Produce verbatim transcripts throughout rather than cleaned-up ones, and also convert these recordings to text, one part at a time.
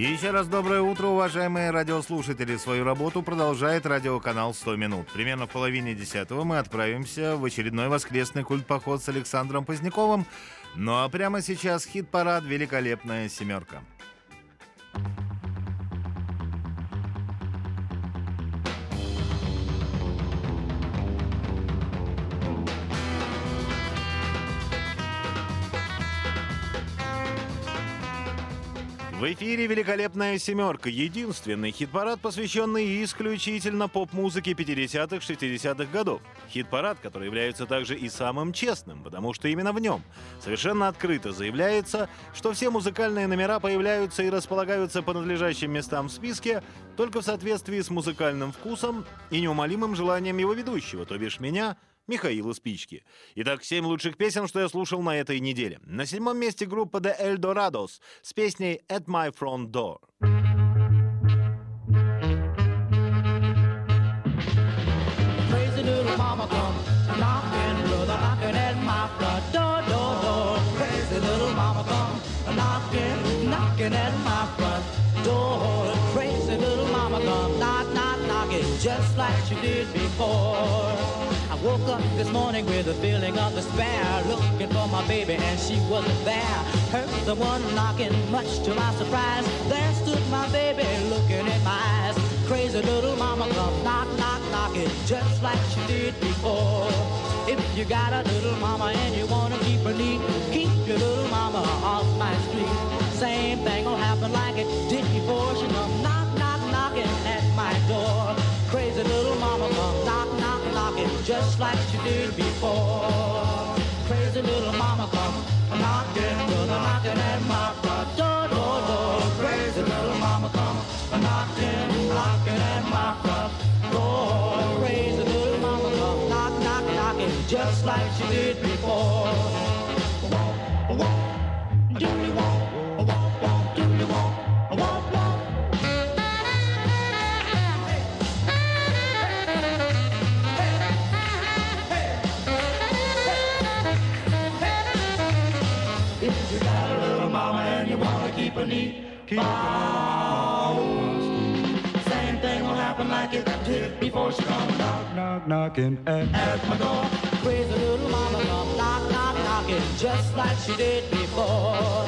Еще раз доброе утро, уважаемые радиослушатели. Свою работу продолжает радиоканал сто минут. Примерно в половине десятого мы отправимся в очередной воскресный культпоход с Александром Поздняковым. Ну а прямо сейчас хит-парад «Великолепная семерка». В эфире «Великолепная семерка», единственный хит-парад, посвященный исключительно поп-музыке пятидесятых-шестидесятых годов. Хит-парад, который является также и самым честным, потому что именно в нем совершенно открыто заявляется, что все музыкальные номера появляются и располагаются по надлежащим местам в списке только в соответствии с музыкальным вкусом и неумолимым желанием его ведущего, то бишь меня, Михаила Спички. Итак, семь лучших песен, что я слушал на этой неделе. На седьмом месте группа The Eldorados с песней «At My Front Door». Crazy little mama come knocking, brother, knocking at my front door, door, door. Crazy little mama come knocking, knocking at my front door. Crazy little mama come knock, knock, knocking just like she did before. I woke up this morning with a feeling of despair, looking for my baby and she wasn't there. Heard someone knocking, much to my surprise. There stood my baby looking in my eyes. Crazy little mama come knock, knock, knocking just like she did before. If you got a little mama and you wanna keep her neat, keep your little mama off my street. Same thing will happen like it did before. She come knock, knock, knocking at my door. Crazy little mama come knock, knock, knocking just like she did before. Crazy little mama come knocking, brother, knocking at my front door, door, door. Crazy little mama come knocking, knocking at my front door. Crazy little mama come knock, knock, knocking just like she did before. Walk, walk, do you walk, walk, walk, do you walk, walk, walk. If you got a little mama and you wanna keep her neat, keep her neat. Same thing will happen like it did before she come knock, knock, knocking at, at my door. Crazy little mama come knock, knock, knocking just like she did before.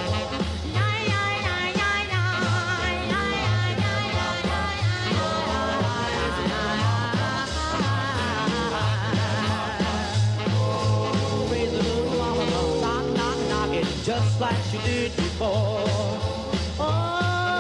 Just like she did before. Oh,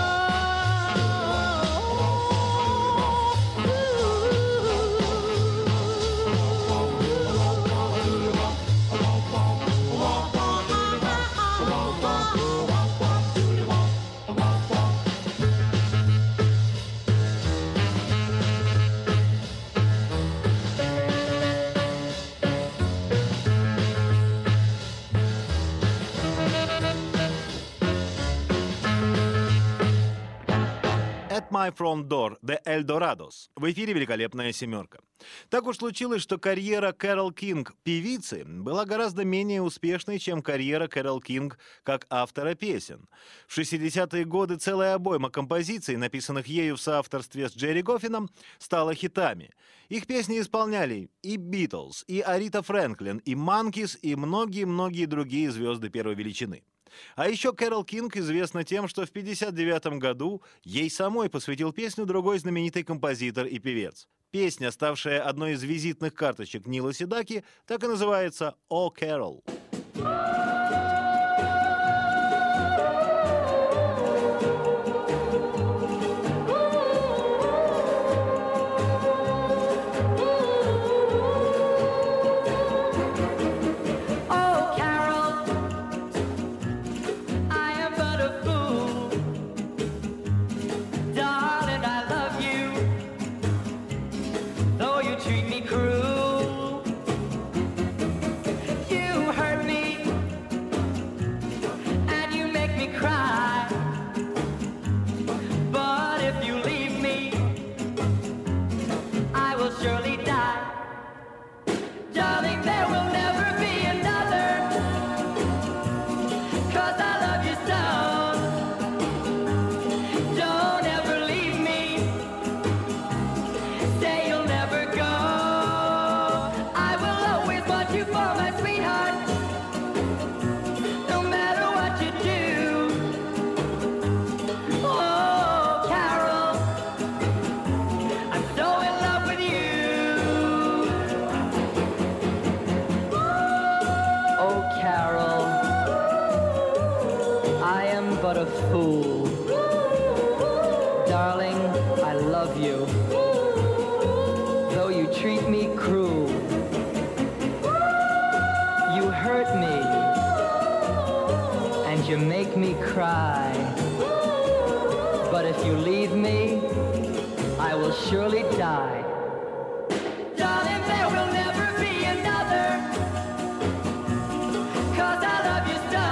At My Front Door, The Eldorados. В эфире «Великолепная семерка». Так уж случилось, что карьера Кэрол Кинг, певицы, была гораздо менее успешной, чем карьера Кэрол Кинг как автора песен. В шестидесятые годы целая обойма композиций, написанных ею в соавторстве с Джерри Гоффином, стала хитами. Их песни исполняли и Битлз, и Арита Фрэнклин, и Манкис, и многие-многие другие звезды первой величины. А еще Кэрол Кинг известна тем, что в пятьдесят девятом году ей самой посвятил песню другой знаменитый композитор и певец. Песня, ставшая одной из визитных карточек Нила Седаки, так и называется «О, Кэрол». Treat me cruel. You hurt me what a fool. Darling, I love you. Though you treat me cruel. You hurt me. And you make me cry. But if you leave me, I will surely die. Darling, there will never be another. 'Cause I love you so.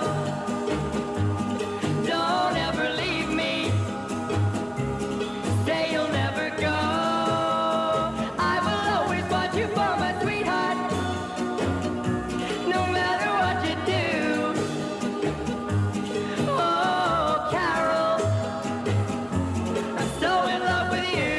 Don't ever leave me. Say you'll never go. I will always want you for my sweetheart. No matter what you do. Oh, Carol, I'm so in love with you.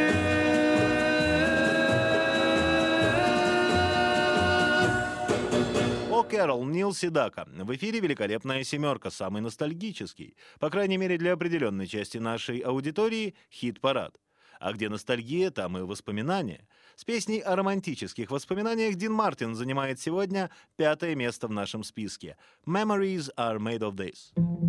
О, Кэрол, Нил Седака. В эфире «Великолепная семерка», самый ностальгический, по крайней мере для определенной части нашей аудитории, хит-парад. А где ностальгия, там и воспоминания. С песней о романтических воспоминаниях Дин Мартин занимает сегодня пятое место в нашем списке. «Memories are made of this».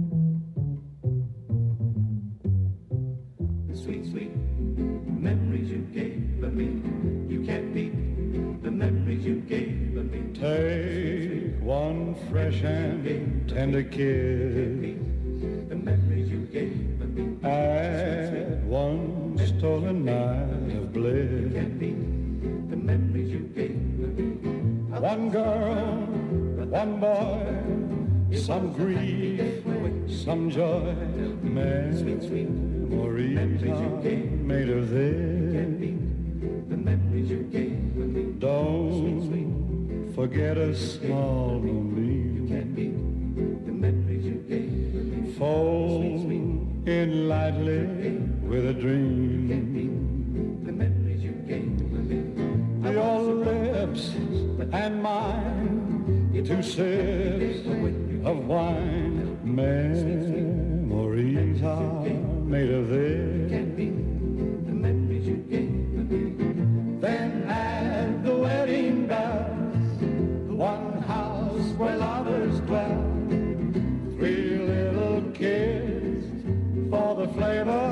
Sweet, sweet memories you gave me. You can't beat the memories you gave me. Take one fresh and tender kiss. The memories you gave me. Add one stolen night of bliss. Can't beat the memories you gave me. One girl, one boy, some grief, some joy. Memories are made of this. The memories you gave me. Don't forget a small moonbeam. Can't beat the memories you gave me. Fold in lightly with a dream. The memories you gave me. Your lips and mine, two sips of wine. Memories are made of this. Can't beat the memories you gave me. Then add the wedding bells, one house where lovers dwell. Three little kids for the flavor.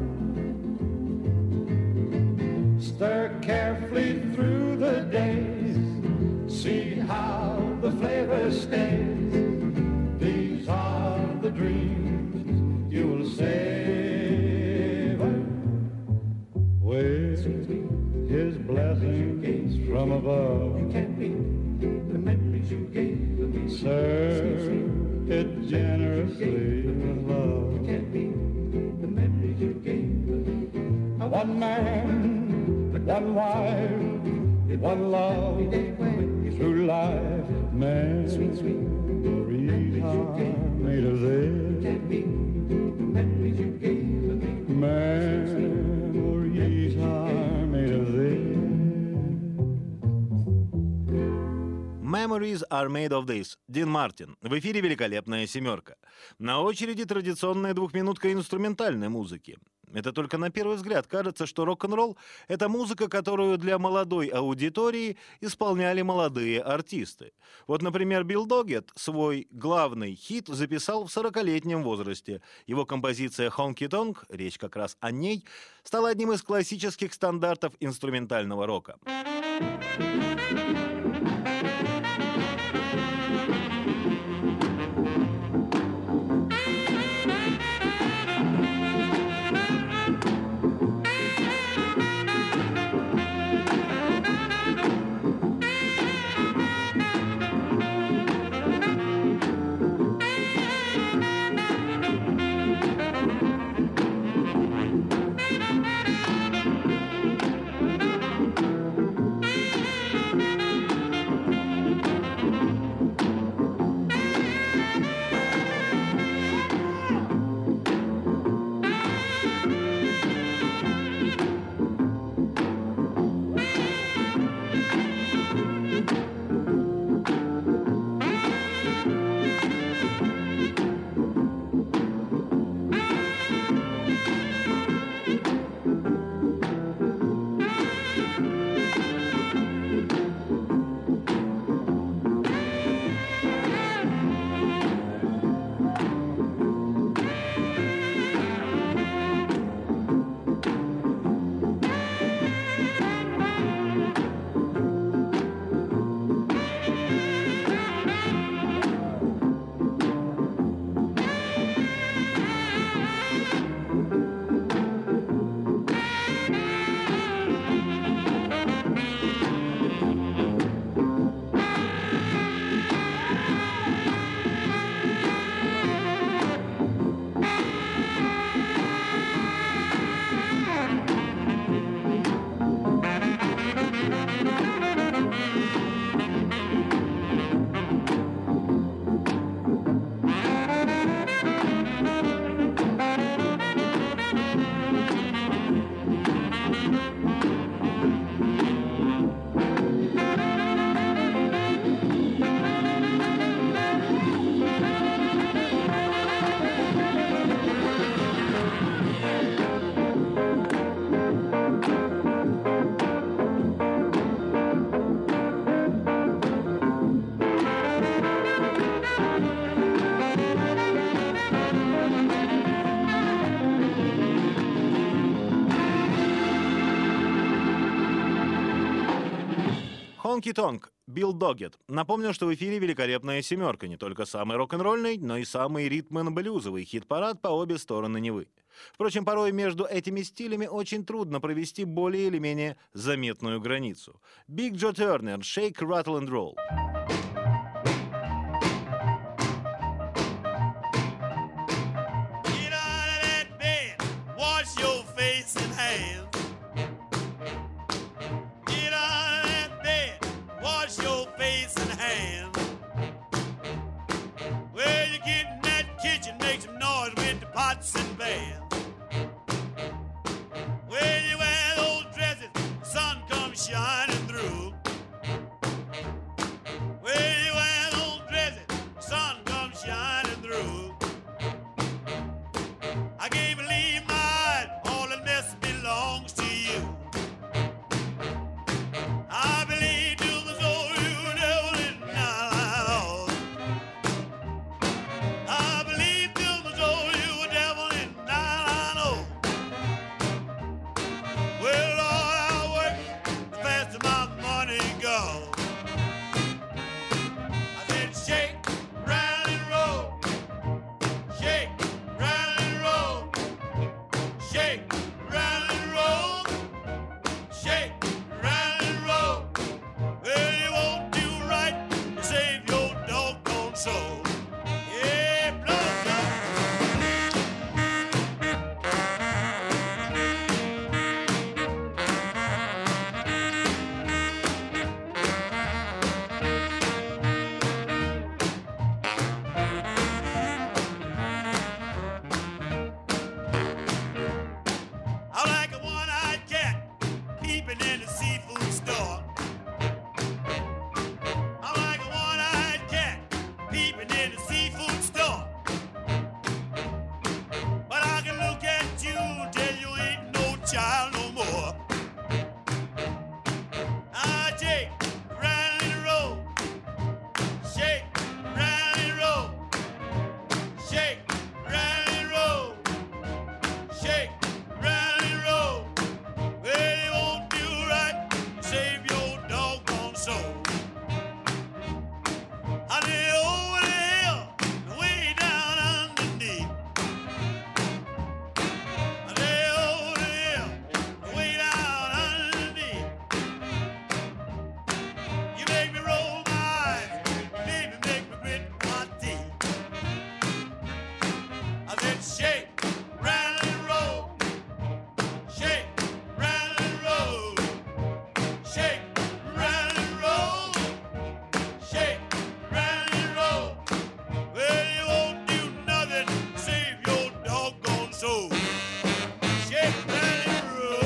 Stir carefully through the days. See how the flavor stays. These are the dreams you'll savor with his blessings from above. Can't beat the memories you gave me. Serve it generously with love. Can't beat the memories you gave me. One man, one wife, one love, through life, man, Sweet, sweet memories are made of this. can't beat the memories you gave me. Memories are made of this. «Memories are made of this». Дин Мартин. В эфире «Великолепная семерка». На очереди традиционная двухминутка инструментальной музыки. Это только на первый взгляд кажется, что рок-н-ролл — это музыка, которую для молодой аудитории исполняли молодые артисты. Вот, например, Билл Доггет свой главный хит записал в сорокалетнем возрасте. Его композиция «Honky Tonk», речь как раз о ней, стала одним из классических стандартов инструментального рока. Honky-Tonk, Билл Доггет. Напомню, что в эфире великолепная семерка, не только самый рок-н-ролльный, но и самый ритм-н-блюзовый хит-парад по обе стороны Невы. Впрочем, порой между этими стилями очень трудно провести более или менее заметную границу. Big Joe Turner, Shake, Rattle and Roll. Get out of that bed, wash your face and hands. Get out of that bed, wash your face and hands. Well, you get in that kitchen, make some noise with the pots and pans. Well, you wear those dresses, the sun comes shining through. Well, you wear those dresses, the sun comes shining through. I can't believe my eyes, all the mess belongs to you. I believe to the soul you devil is not at all. I believe to the soul you a devil is not at all. Well, Lord, I work the faster my money goes. I said shake, rattle and roll. Shake, rattle and roll. Shake, rattle and roll. Shake, rattle and roll. Well, you won't do right to save your doggone soul. Yeah, blow, blow. I like a one-eyed cat peeping in the seafood store. I like a one-eyed cat peeping in the seafood store. But I can look at you till you ain't no child no more. I shake, rattle and roll. Shake, rattle and roll. Shake, rattle and roll. Shake, rattle and roll. Well, you won't do right to save your doggone soul. I live over the hill, way down underneath. I live over the hill, way down underneath. You make me roll my eyes, baby, make me grit my teeth. I said shake, rattle and roll. Shake, rattle and roll. Shake, rattle and roll. Shake, rattle and roll. Well, you won't do nothing to save your doggone soul. Shake, rattle and roll.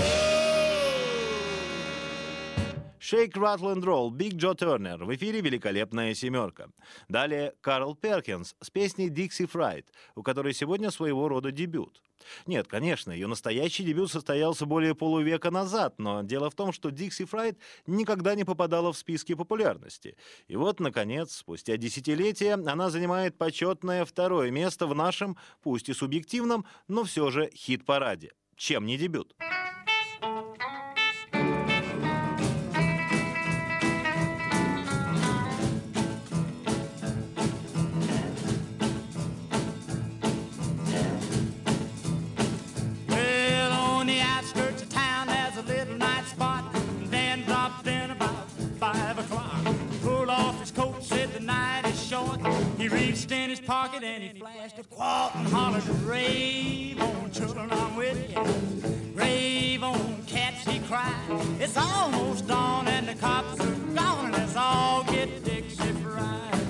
Shake, Rattle and Roll, Big Joe Turner. В эфире великолепная семерка. Далее Карл Перкинс с песней Dixie Fright, у которой сегодня своего рода дебют. Нет, конечно, ее настоящий дебют состоялся более полувека назад, но дело в том, что Dixie Fright никогда не попадала в списки популярности. И вот, наконец, спустя десятилетия она занимает почетное второе место в нашем, пусть и субъективном, но все же хит-параде. Чем не дебют? Well, on the outskirts of town, there's a little night spot. Dan dropped in about five o'clock. Pulled off his coat, said the night is short. He reached in his pocket and he flashed a quart and hollered, "Rave on, children, I'm with you. Rave on, cats," he cried. "It's almost dawn and the cops are gone and let's all get Dixie Fried."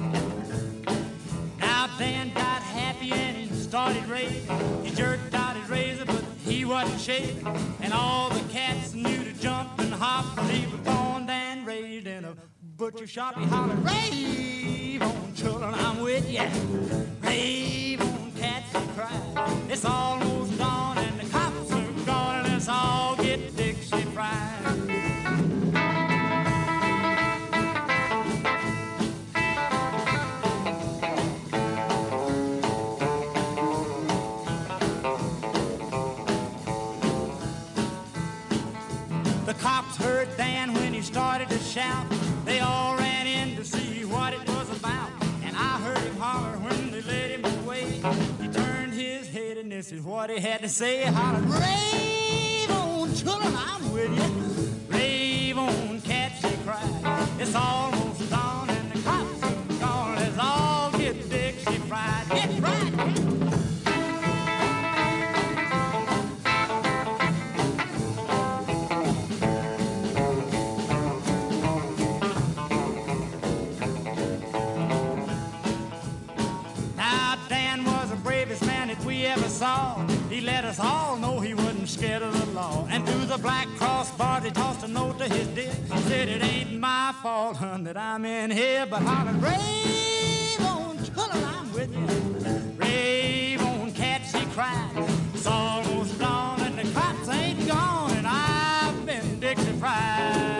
Now Dan got happy and he started raving. He jerked out his razor, but he wasn't shaving. And all the cats knew to jump and hop, 'cause he was born and raised in a butcher shop. He hollered, "Rave on, children, I'm with ya. Rave on, cats," he cried. "It's almost dawn and the cops are gone and let's all get Dixie Fried." The cops heard Dan when he started to shout. They all ran in to see what it was about. And I heard him holler when they let him away. He turned his head and this is what he had to say. Hollered, rave on, children, I'm with you. Rave on, cats, he cried. It's almost dawn and the cops are gone. Let's all get Dixie fried. Get right. Ever saw. He let us all know he wasn't scared of the law. And through the black crossbars he tossed a note to his dick. Said it ain't my fault, hun, that I'm in here, but hollered, rave on, children, I'm with you. Rave on, cats, he cried. It's almost dawn and the cops ain't gone, and I've been Dixie fried.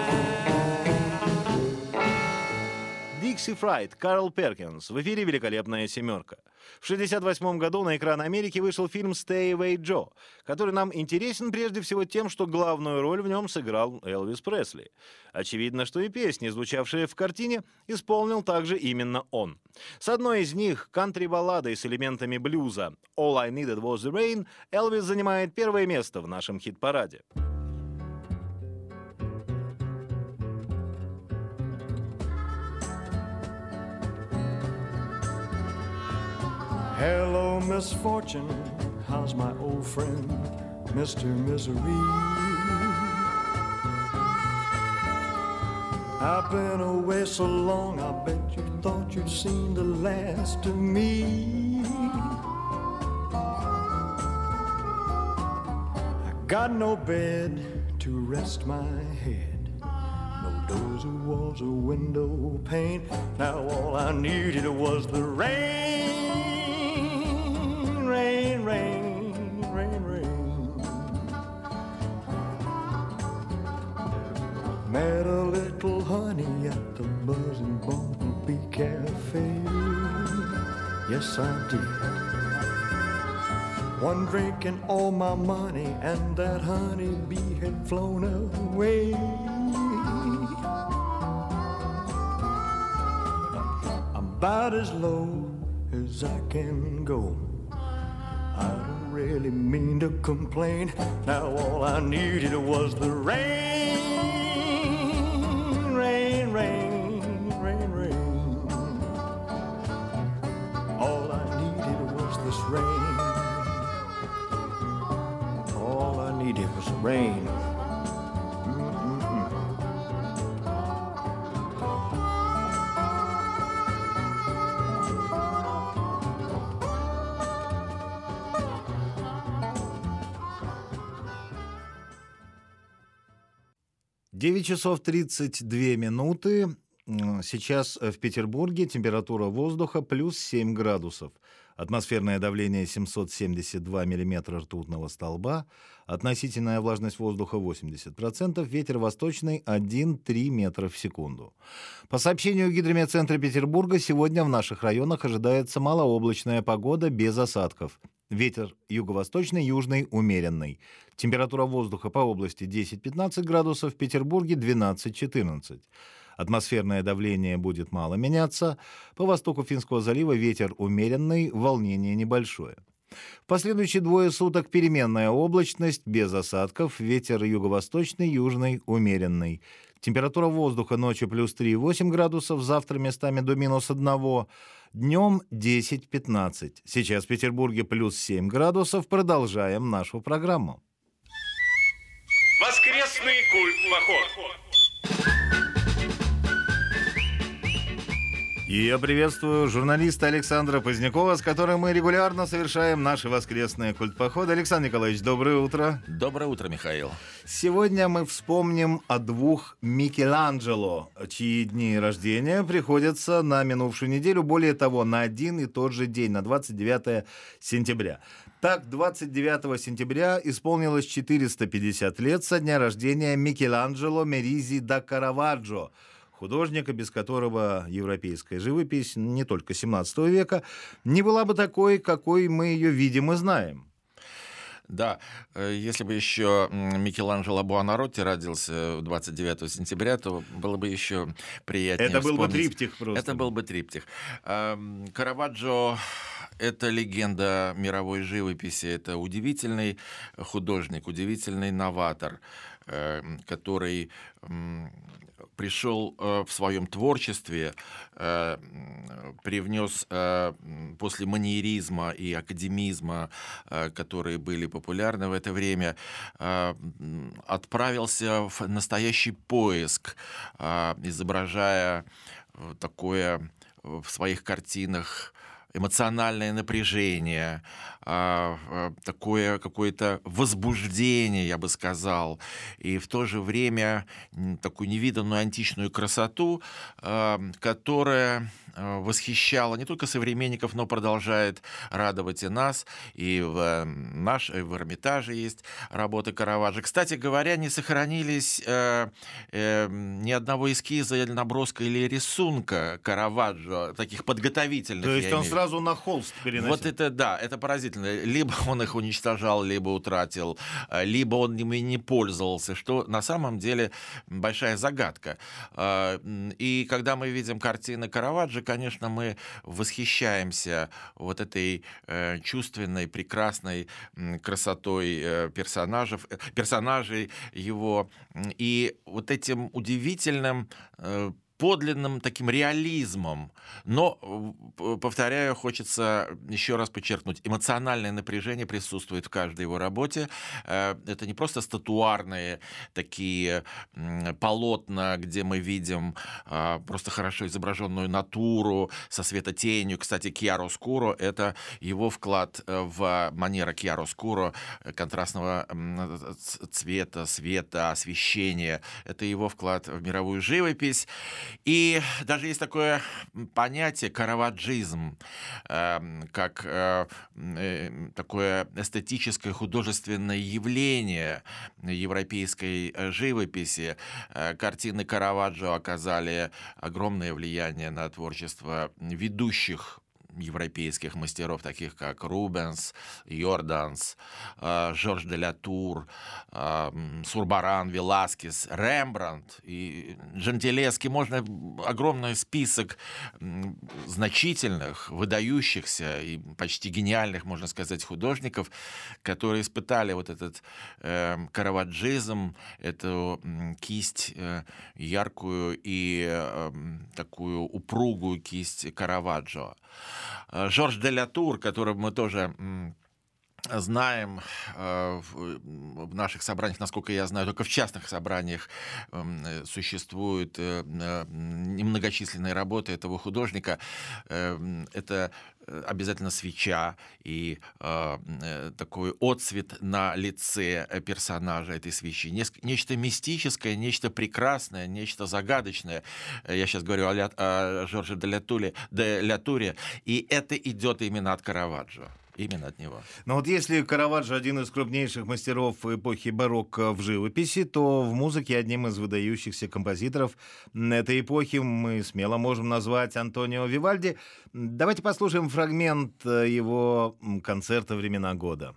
Dixie Fried, Карл Перкинс. В эфире «Великолепная семерка». В шестьдесят восьмом году на экраны Америки вышел фильм «Stay Away Joe», который нам интересен прежде всего тем, что главную роль в нем сыграл Элвис Пресли. Очевидно, что и песни, звучавшие в картине, исполнил также именно он. С одной из них, кантри-балладой с элементами блюза «All I Needed Was the Rain», Элвис занимает первое место в нашем хит-параде. Hello, misfortune, how's my old friend, Mister Misery? I've been away so long, I bet you thought you'd seen the last of me. I got no bed to rest my head, no doors or walls or window pane. Now all I needed was the rain. Rain, rain, rain, rain. Met a little honey at the Buzzing Bumblebee Cafe. Yes, I did. One drink and all my money, and that honeybee had flown away. I'm about as low as I can go. I don't really mean to complain. Now all I needed was the rain, rain, rain, rain, rain. All I needed was this rain. All I needed was rain. девять часов тридцать две минуты. Сейчас в Петербурге температура воздуха плюс семь градусов. Атмосферное давление семьсот семьдесят два миллиметра ртутного столба. Относительная влажность воздуха восемьдесят процентов. Ветер восточный один целых три метра в секунду. По сообщению Гидрометцентра Петербурга, сегодня в наших районах ожидается малооблачная погода без осадков. Ветер юго-восточный, южный, умеренный. Температура воздуха по области десять-пятнадцать градусов, в Петербурге двенадцать-четырнадцать. Атмосферное давление будет мало меняться. По востоку Финского залива ветер умеренный, волнение небольшое. В последующие двое суток переменная облачность, без осадков, ветер юго-восточный, южный, умеренный. Температура воздуха ночью плюс три и восемь градусов, завтра местами до минус один. Днем десять-пятнадцать. Сейчас в Петербурге плюс семь градусов. Продолжаем нашу программу. Воскресный культ-поход. И я приветствую журналиста Александра Позднякова, с которым мы регулярно совершаем наши воскресные культпоходы. Александр Николаевич, доброе утро. Доброе утро, Михаил. Сегодня мы вспомним о двух Микеланджело, чьи дни рождения приходятся на минувшую неделю, более того, на один и тот же день, на двадцать девятое сентября. Так, двадцать девятого сентября исполнилось четыреста пятьдесят лет со дня рождения Микеланджело Меризи да Караваджо, художника, без которого европейская живопись, не только семнадцатого века, не была бы такой, какой мы ее видим и знаем. Да, э, если бы еще м, Микеланджело Буонаротти родился двадцать девятого сентября, то было бы еще приятнее Это был бы вспомнить. триптих просто. Это был бы триптих. Ам, Караваджо — это легенда мировой живописи, это удивительный художник, удивительный новатор, э, который м, пришел э, в своем творчестве, э, м, привнес э, м, после маньеризма и академизма, э, которые были популярны в это время, э, м, отправился в настоящий поиск, э, изображая э, такое э, в своих картинах эмоциональное напряжение, а, а, такое какое-то возбуждение, я бы сказал, и в то же время м, такую невиданную античную красоту, а, которая а, восхищала не только современников, но продолжает радовать и нас. И в, э, наш, и в Эрмитаже есть работы Караваджо. Кстати говоря, не сохранились э, э, ни одного эскиза или наброска или рисунка Караваджо, таких подготовительных. То есть я он имею в виду. сразу на холст переносил. Вот это, да, это поразительно. Либо он их уничтожал, либо утратил, э, либо он ими не пользовался, что на самом деле большая загадка. Э, м, И когда мы видим картины Караваджо, конечно, мы восхищаемся вот этой э, чувственной, прекрасной м, красотой э, персонажей, персонажей его, м, и вот этим удивительным э, подлинным таким реализмом. Но, э, повторяю, хочется еще раз подчеркнуть, эмоциональное напряжение присутствует в каждой его работе. Э, Это не просто статуарные такие м, полотна, где мы видим а, просто хорошо изображенную натуру со светотенью. Кстати, кьяроскуро — это его вклад э, в манера кьяроскуро, э, контрастного м, ц- цвета, света, освещения. Это его вклад в мировую живопись. И даже есть такое понятие караваджизм, э, как э, э, такое эстетическое художественное явление европейской э, живописи. Э, Картины Караваджо оказали огромное влияние на творчество ведущих европейских мастеров, таких как Рубенс, Йорданс, э, Жорж де ля Тур, э, м, Сурбаран, Веласкес, Рембрандт и Джентилески. Можно огромный список м, значительных, выдающихся и почти гениальных, можно сказать, художников, которые испытали вот этот э, караваджизм, эту м, кисть э, яркую и э, м, такую упругую кисть Караваджо. Э, Жорж де ля Тур, которого мы тоже м, знаем э, в в наших собраниях, насколько я знаю, только в частных собраниях м, э, существуют э, э, немногочисленные работы этого художника. Э, м, Это э, обязательно свеча и э, э, такой отцвет на лице э, персонажа этой свечи. Неск- Нечто мистическое, нечто прекрасное, нечто загадочное. Э, Я сейчас говорю о, Ля- о Жорже де ля Туле- де ля Туре, и это идет именно от Караваджо. Именно от него. Но вот если Караваджо один из крупнейших мастеров эпохи барокко в живописи, то в музыке одним из выдающихся композиторов этой эпохи мы смело можем назвать Антонио Вивальди. Давайте послушаем фрагмент э, его м, концерта «Времена года».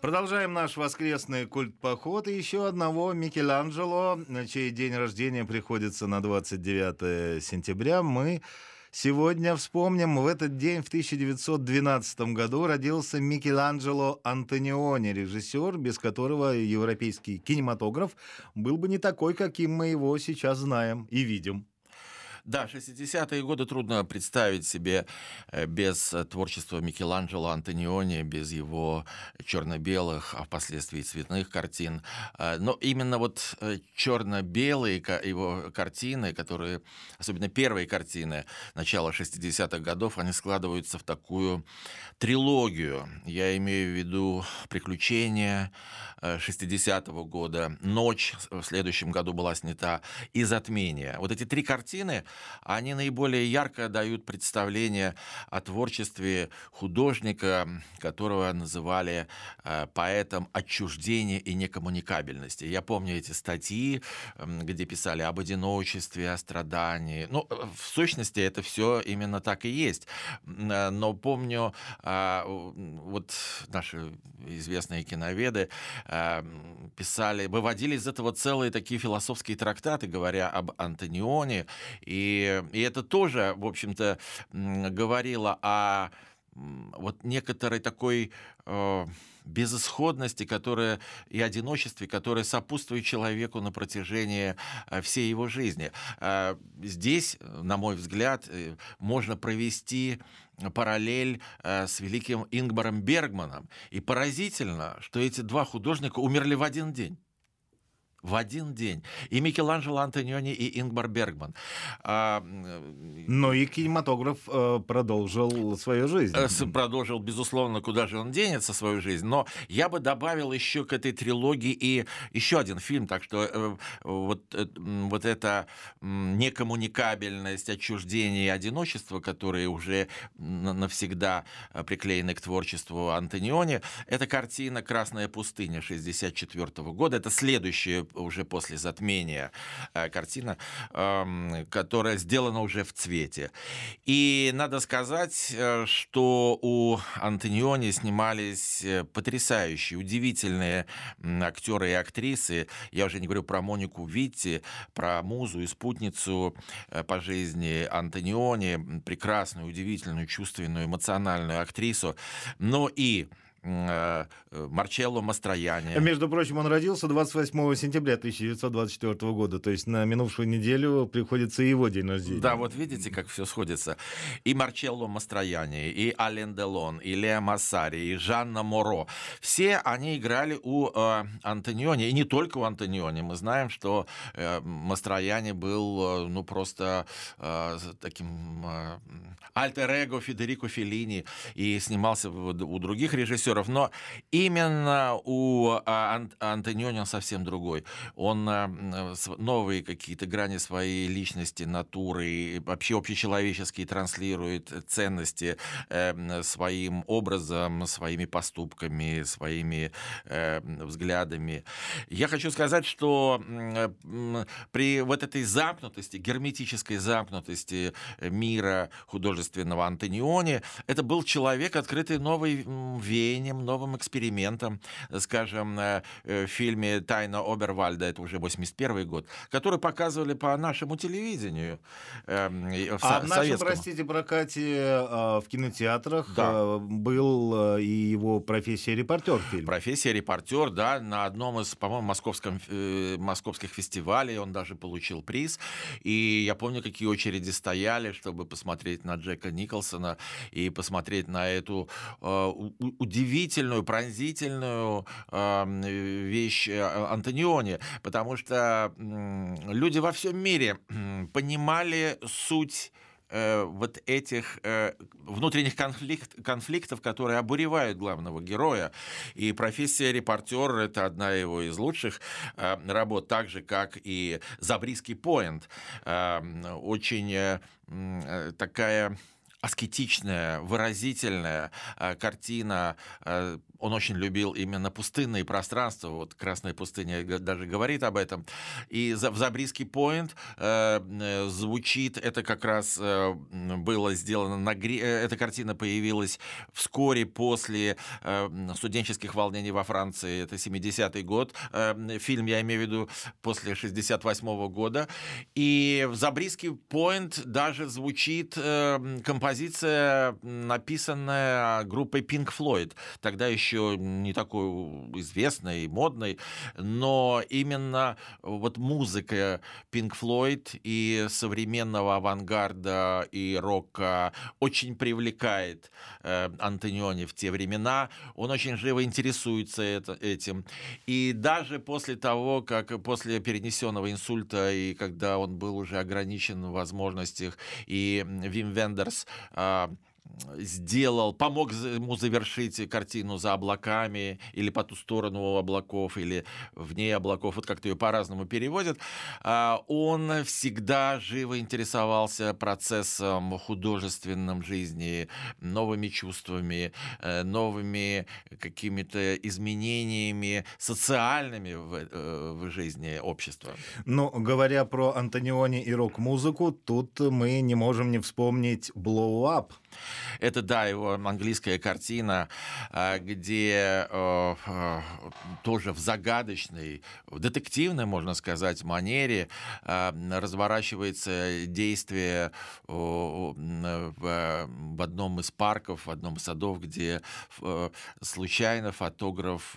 Продолжаем наш воскресный культ-поход. И еще одного Микеланджело, чей день рождения приходится на двадцать девятое сентября, мы сегодня вспомним. В этот день, в тысяча девятьсот двенадцатом году, родился Микеланджело Антониони, режиссер, без которого европейский кинематограф был бы не такой, каким мы его сейчас знаем и видим. Да, шестидесятые годы трудно представить себе без творчества Микеланджело Антониони, без его черно-белых, а впоследствии цветных картин. Но именно вот черно-белые его картины, которые, особенно первые картины начала шестидесятых годов, они складываются в такую трилогию. Я имею в виду «Приключения» шестидесятого года, «Ночь» в следующем году была снята и «Затмение». Вот эти три картины, они наиболее ярко дают представление о творчестве художника, которого называли э, поэтом отчуждения и некоммуникабельности. Я помню эти статьи, э, где писали об одиночестве, о страдании. Ну, в сущности, это все именно так и есть. Но помню, э, вот наши известные киноведы э, писали, выводили из этого целые такие философские трактаты, говоря об Антониони, и И это тоже, в общем-то, говорило о вот некоторой такой э, безысходности, которая, и одиночестве, которое сопутствует человеку на протяжении всей его жизни. Здесь, на мой взгляд, можно провести параллель с великим Ингмаром Бергманом. И поразительно, что эти два художника умерли в один день. В один день. И Микеланджело Антониони, и Ингмар Бергман. А, Но и кинематограф э, продолжил свою жизнь. Продолжил, безусловно, куда же он денется, свою жизнь. Но я бы добавил еще к этой трилогии и еще один фильм. Так что э, вот, э, вот эта некоммуникабельность, отчуждение и одиночество, которые уже навсегда приклеены к творчеству Антониони, это картина «Красная пустыня» шестьдесят четвёртого года. Это следующая уже после «Затмения» картина, которая сделана уже в цвете. И надо сказать, что у Антониони снимались потрясающие, удивительные актеры и актрисы. Я уже не говорю про Монику Витти, про музу и спутницу по жизни Антониони, прекрасную, удивительную, чувственную, эмоциональную актрису. Но и Марчелло Мастроянни. Между прочим, он родился двадцать восьмого сентября тысяча девятьсот двадцать четвёртого года, то есть на минувшую неделю приходится и его день рождения. Да, вот видите, как все сходится. И Марчелло Мастроянни, и Ален Делон, и Лео Массари, и Жанна Моро. Все они играли у э, Антониони, и не только у Антониони. Мы знаем, что э, Мастроянни был, э, ну, просто э, таким э, альтер-эго Федерико Феллини, и снимался у других режиссеров. Но именно у Антониони он совсем другой. Он новые какие-то грани своей личности, натуры, вообще общечеловеческие транслирует ценности своим образом, своими поступками, своими взглядами. Я хочу сказать, что при вот этой замкнутости, герметической замкнутости мира художественного Антониони, это был человек, открытый новой веянием, новым экспериментом, скажем, в фильме «Тайна Обервальда», это уже восемьдесят первый год, который показывали по нашему телевидению. Э, в а в нашем, простите, прокате э, в кинотеатрах да. э, был э, и его «Профессия репортер» фильм. «Профессия репортер», да, на одном из, по-моему, московском, э, московских фестивалей он даже получил приз. И я помню, какие очереди стояли, чтобы посмотреть на Джека Николсона и посмотреть на эту э, удивительную удивительную, пронзительную э, вещь Антониони, потому что э, люди во всем мире э, понимали суть э, вот этих э, внутренних конфликт, конфликтов, которые обуревают главного героя. И «Профессия репортер» — это одна его из лучших э, работ, так же, как и «Забриски Пойнт». Э, очень э, такая аскетичная, выразительная э, картина. Э, он очень любил именно пустынные пространства. Вот «Красная пустыня» г- даже говорит об этом. И за- в «Забриски Пойнт» э, э, звучит, это как раз э, м, было сделано, на гри- э, эта картина появилась вскоре после э, студенческих волнений во Франции. Это семидесятый год. Э, фильм, я имею в виду, после шестьдесят восьмого года. И в «Забриски Пойнт» даже звучит э, композиция, написанная группой Pink Floyd. Тогда еще не такой известной и модной, но именно вот музыка Pink Floyd и современного авангарда и рока очень привлекает э, Антониони в те времена. Он очень живо интересуется это, этим. И даже после того, как после перенесенного инсульта, и когда он был уже ограничен в возможностях, и Вим Вендерс э, сделал, помог ему завершить картину «За облаками» или «По ту сторону облаков», или «Вне облаков», вот как-то ее по-разному переводят, он всегда живо интересовался процессом художественным жизни, новыми чувствами, новыми какими-то изменениями социальными в, в жизни общества. Ну, говоря про Антониони и рок-музыку, тут мы не можем не вспомнить «Blow Up». Это, да, его английская картина, где тоже в загадочной, в детективной, можно сказать, манере разворачивается действие в одном из парков, в одном из садов, где случайно фотограф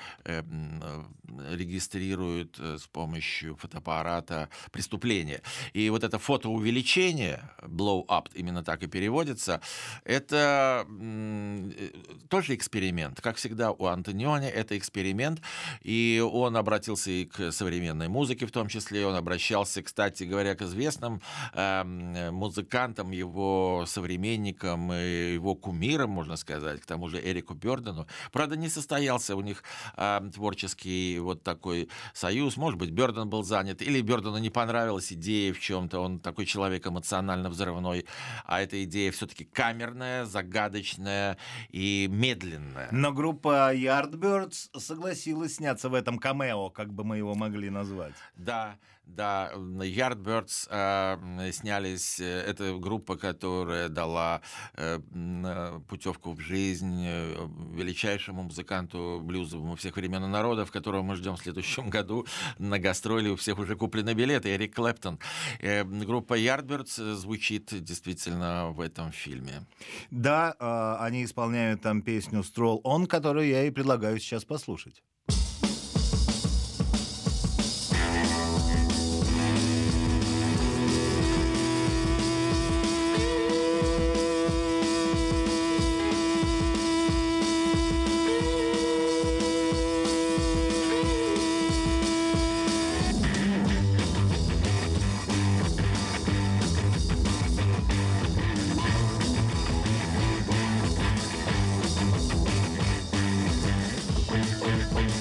регистрирует с помощью фотоаппарата преступление. И вот это фотоувеличение, blow up, именно так и переводится, это м, тоже эксперимент. Как всегда у Антониони это эксперимент, и он обратился и к современной музыке в том числе, он обращался, кстати говоря, к известным э, музыкантам, его современникам, и его кумирам, можно сказать, к тому же Эрику Бёрдену. Правда, не состоялся у них э, творческий вот такой союз. Может быть, Бёрден был занят, или Бёрдену не понравилась идея в чем-то, он такой человек эмоционально взрывной, а эта идея все-таки камерная, загадочная и медленная. Но группа Yardbirds согласилась сняться в этом камео, как бы мы его могли назвать. Да, да, Yardbirds э, снялись, это группа, которая дала э, путевку в жизнь э, величайшему музыканту блюзовому всех времен и народов, которого мы ждем в следующем году на гастроли, у всех уже куплены билеты, Эрик Клэптон. Э, группа Yardbirds звучит действительно в этом фильме. Да, э, они исполняют там песню «Stroll On», которую я и предлагаю сейчас послушать. Thank you.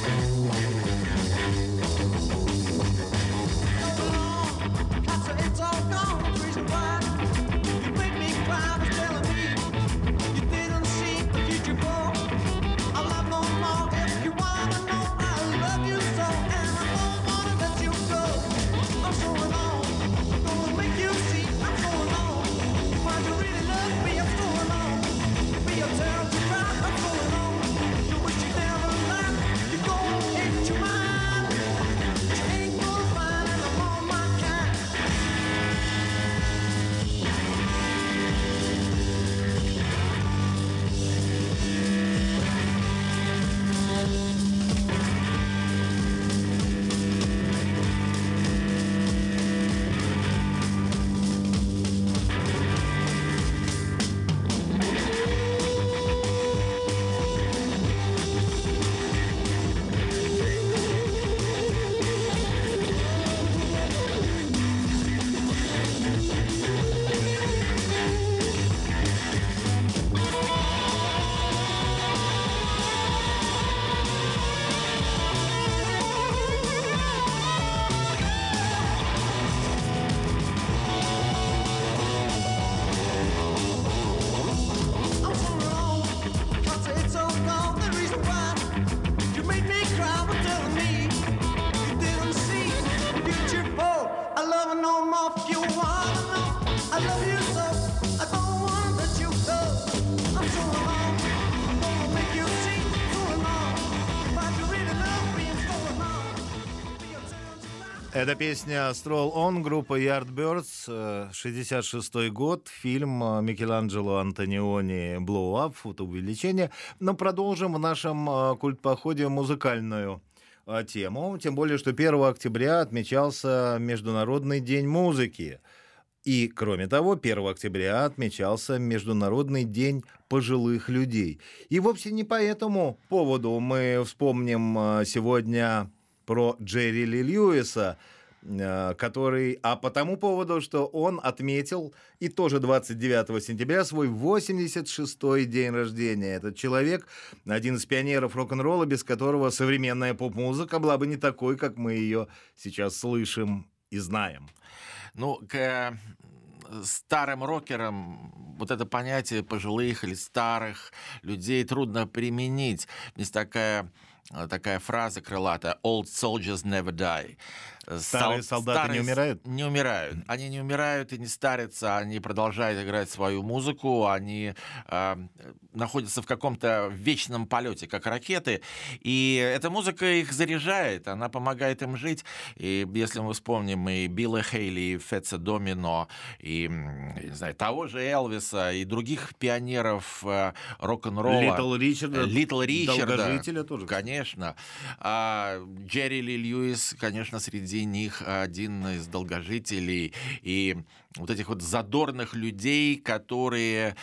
Это песня «Stroll On» группы Yardbirds, шестьдесят шестой год, фильм Микеланджело Антониони «Blow Up», фотоувеличение. Но продолжим в нашем культпоходе музыкальную тему, тем более, что первого октября отмечался Международный день музыки. И, кроме того, первого октября отмечался Международный день пожилых людей. И вовсе не по этому поводу мы вспомним сегодня про Джерри Ли Льюиса, который, а по тому поводу, что он отметил и тоже двадцать девятого сентября свой восемьдесят шестой день рождения. Этот человек — один из пионеров рок-н-ролла, без которого современная поп-музыка была бы не такой, как мы ее сейчас слышим и знаем. Ну, к старым рокерам вот это понятие пожилых или старых людей трудно применить. Есть такая, такая фраза крылатая: «Old soldiers never die». Старые солдаты Старые не умирают? Не умирают. Они не умирают и не старятся, они продолжают играть свою музыку, они э, находятся в каком-то вечном полете, как ракеты, и эта музыка их заряжает, она помогает им жить. И если мы вспомним и Билла Хейли, и Фетса Домино, и, не знаю, того же Элвиса, и других пионеров э, рок-н-ролла. Литл Ричарда. Литл Ричарда. Долгожителя тоже. Конечно. А Джерри Ли Льюис, конечно, среди них один из долгожителей, и вот этих вот задорных людей, которые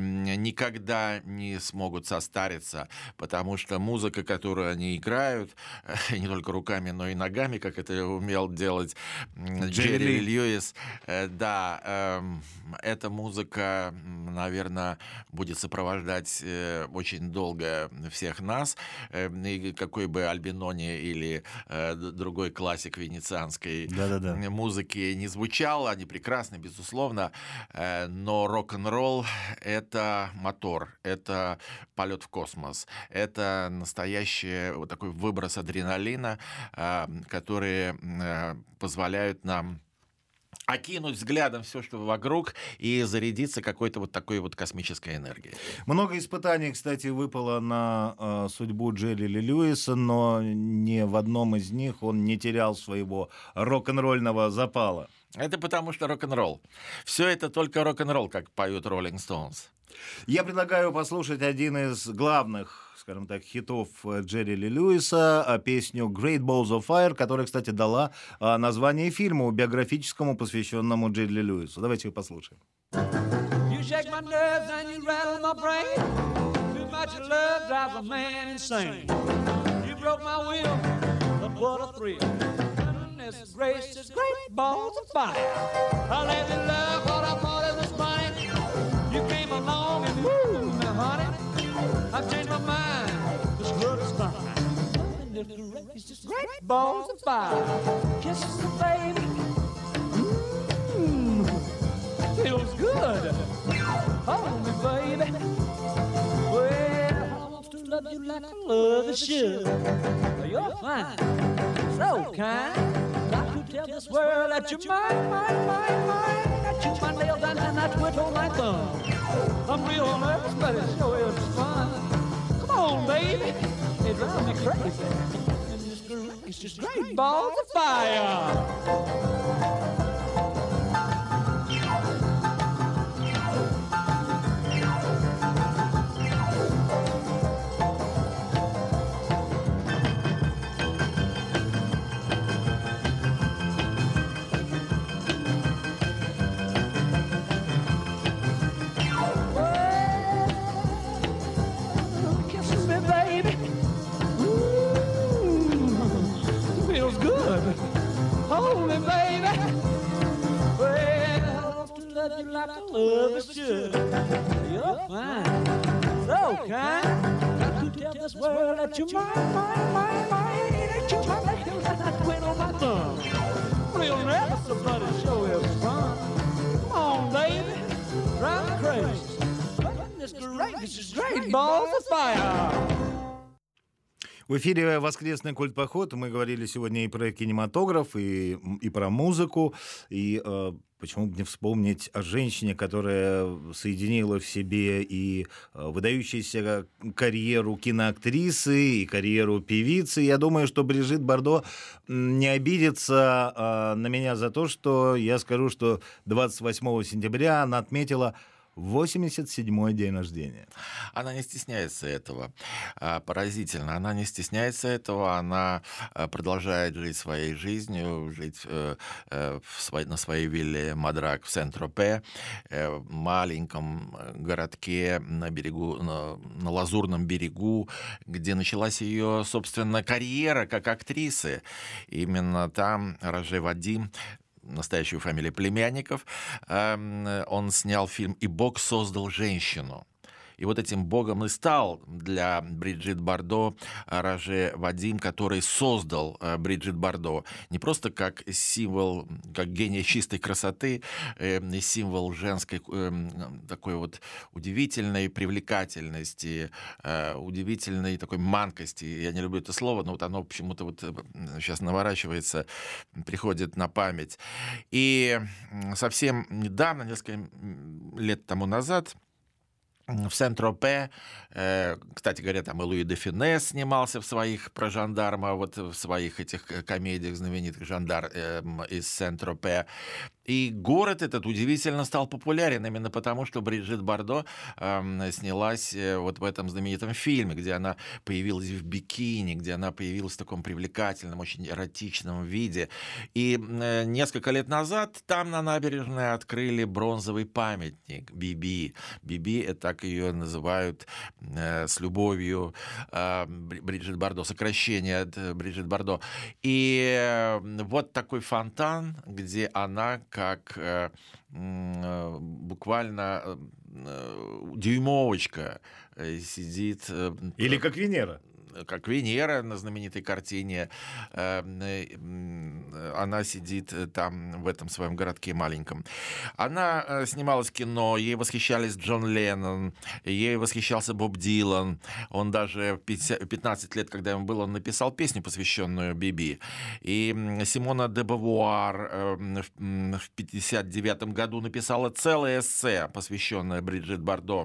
никогда не смогут состариться, потому что музыка, которую они играют, не только руками, но и ногами, как это умел делать Джерри Ли Льюис, да, эта музыка, наверное, будет сопровождать очень долго всех нас, и какой бы Альбинони или другой классик венецианской Да-да-да. музыки не звучал, они прекрасны, безусловно, но рок-н-ролл — это мотор, это полет в космос, это настоящий вот такой выброс адреналина, которые позволяют нам окинуть взглядом все, что вокруг, и зарядиться какой-то вот такой вот космической энергией. Много испытаний, кстати, выпало на э, судьбу Джерри Ли Льюиса, но ни в одном из них он не терял своего рок-н-ролльного запала. Это потому что рок-н-ролл. Все это только рок-н-ролл, как поют Rolling Stones. Я предлагаю послушать один из главных, скажем так, хитов Джерри Ли Льюиса, песню «Great Balls of Fire», которая, кстати, дала название фильму биографическому, посвященному Джерри Ли Льюису. Давайте ее послушаем. You shake my nerves and you rattle my brain. Too much love drives a man insane. You broke my will, but what a thrill. Goodness gracious, great balls of fire. I let you love what I thought it was funny. You came along and woo me, honey. I've changed my mind, this love is fine. Goodness gracious, great balls of fire. Kisses me, baby. Mmm, feels good. Hold me, baby. Well, I want to love you like I love you should. You're fine, so kind. Got to tell this world that you're mine, mine, mine, mine. I chew my nails down and I twiddle my thumb. I'm real nervous, but it sure is fun. Come on, baby, it drives me crazy. And this girl is just great balls of fire. Hold me, baby. Well, I want to love you like I love you should. You're fine, so kind. Got to tell this world that you're mine, mine, mine, mine. That you're my nails and I twiddle my thumb. Real nervous, but it sure is fun. Come on, baby, drive me crazy. Goodness gracious, great balls of fire. В эфире «Воскресный культпоход». Мы говорили сегодня и про кинематограф, и, и про музыку, и э, почему бы не вспомнить о женщине, которая соединила в себе и э, выдающуюся карьеру киноактрисы, и карьеру певицы. Я думаю, что Брижит Бардо не обидится э, на меня за то, что я скажу, что двадцать восьмого сентября она отметила восемьдесят седьмой день рождения. Она не стесняется этого. А, Поразительно. Она не стесняется этого. Она а, продолжает жить своей жизнью, жить э, э, в своей- на своей вилле Мадрак в Сен-Тропе, э, в маленьком э, городке на берегу, на, на Лазурном берегу, где началась ее, собственно, карьера как актрисы. Именно там Роже Вадим, настоящую фамилию племянников, эм, он снял фильм «И Бог создал женщину». И вот этим богом и стал для Бриджит Бардо Роже Вадим, который создал э, Бриджит Бардо не просто как символ, как гений чистой красоты, э, символ женской э, такой вот удивительной привлекательности, э, удивительной такой манкости. Я не люблю это слово, но вот оно почему-то вот э, сейчас наворачивается, приходит на память. И м, совсем недавно, несколько м, лет тому назад, в Сен-Тропе, э, кстати говоря, там и Луи де Фюнес снимался в своих про жандарма, вот в своих этих э, комедиях знаменитых «Жандар» э, из Сен-Тропе. И город этот удивительно стал популярен именно потому, что Бриджит Бардо э, снялась э, вот в этом знаменитом фильме, где она появилась в бикини, где она появилась в таком привлекательном, очень эротичном виде. И э, несколько лет назад там на набережной открыли бронзовый памятник Биби. Биби — это так ее называют э, с любовью э, Бриджит Бардо, сокращение от э, Бриджит Бардо. И э, вот такой фонтан, где она как э, э, буквально э, дюймовочка э, сидит. Э, Или как Венера. Как Венера на знаменитой картине. э, э, Она сидит там, в этом своем городке маленьком. Она э, снималась в кино, ей восхищались Джон Леннон, ей восхищался Боб Дилан. Он даже в пятьдесят пятнадцать лет, когда ему было, он написал песню, посвященную Биби. И м, Симона де Бавуар э, в м, в пятьдесят девятом году написала целое эссе, посвященное Бриджит Бардо.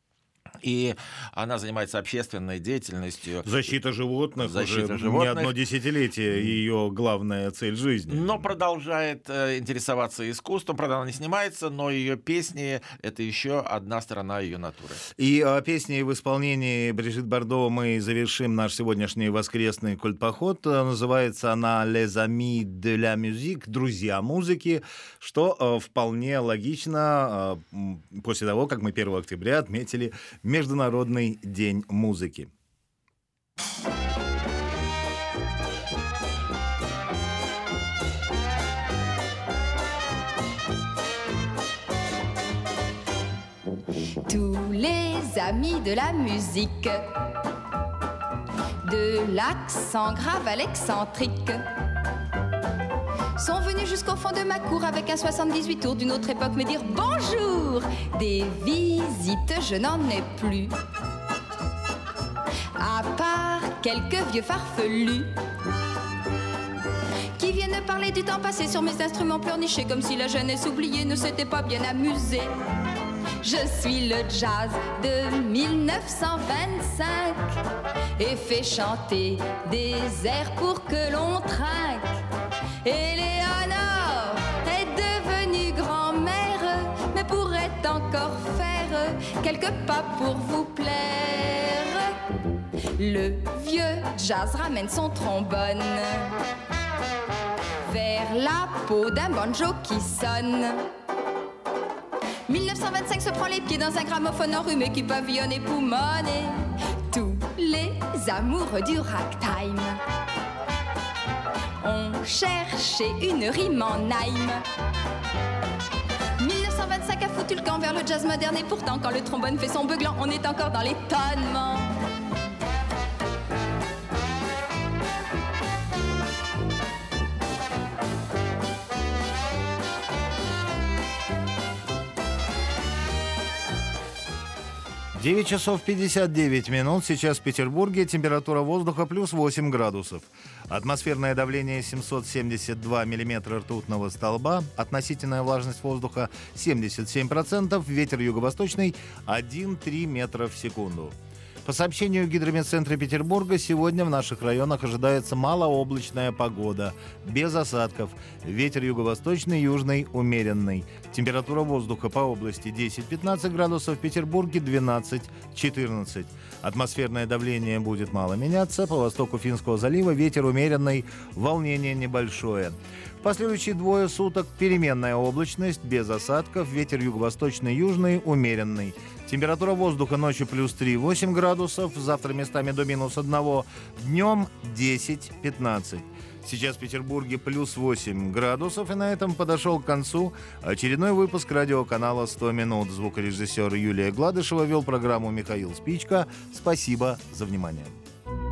И она занимается общественной деятельностью. Защита животных Защита уже животных. не одно десятилетие ее главная цель жизни. Но продолжает э, интересоваться искусством. Правда, она не снимается, но ее песни — это еще одна сторона ее натуры. И а, песни в исполнении Брижит Бардо мы завершим наш сегодняшний воскресный культпоход. А, Называется она «Les amis de la musique», «Друзья музыки», что а, вполне логично а, м, после того, как мы первого октября отметили Международный день музыки. Tous les amis de la musique, de l'accent grave à l'excentrique, sont venus jusqu'au fond de ma cour avec un soixante-dix-huit tours d'une autre époque me dire bonjour. Des visites, je n'en ai plus, à part quelques vieux farfelus qui viennent me parler du temps passé sur mes instruments pleurnichés, comme si la jeunesse oubliée ne s'était pas bien amusée. Je suis le jazz de mille neuf cent vingt-cinq et fais chanter des airs pour que l'on trinque. Éléonore est devenue grand-mère, mais pourrait encore faire quelques pas pour vous plaire. Le vieux jazz ramène son trombone vers la peau d'un banjo qui sonne. mille neuf cent vingt-cinq se prend les pieds dans un gramophone enrhumé qui pavillonne et poumonne. Et tous les amoureux du ragtime ont cherché une rime en Naïm. mille neuf cent vingt-cinq a foutu le camp vers le jazz moderne et pourtant quand le trombone fait son beuglant, on est encore dans l'étonnement. девять часов пятьдесят девять минут. Сейчас в Петербурге температура воздуха плюс восемь градусов. Атмосферное давление семьсот семьдесят два миллиметра ртутного столба. Относительная влажность воздуха семьдесят семь процентов. Ветер юго-восточный один целых три метра в секунду. По сообщению Гидрометцентра Петербурга, сегодня в наших районах ожидается малооблачная погода, без осадков. Ветер юго-восточный, южный, умеренный. Температура воздуха по области десять-пятнадцать градусов, в Петербурге двенадцать-четырнадцать. Атмосферное давление будет мало меняться. По востоку Финского залива ветер умеренный, волнение небольшое. В последующие двое суток переменная облачность, без осадков. Ветер юго-восточный, южный, умеренный. Температура воздуха ночью плюс три-восемь градусов, завтра местами до минус один, днем десять-пятнадцать. Сейчас в Петербурге плюс восемь градусов, и на этом подошел к концу очередной выпуск радиоканала «сто минут». Звукорежиссер Юлия Гладышева, вел программу Михаил Спичка. Спасибо за внимание.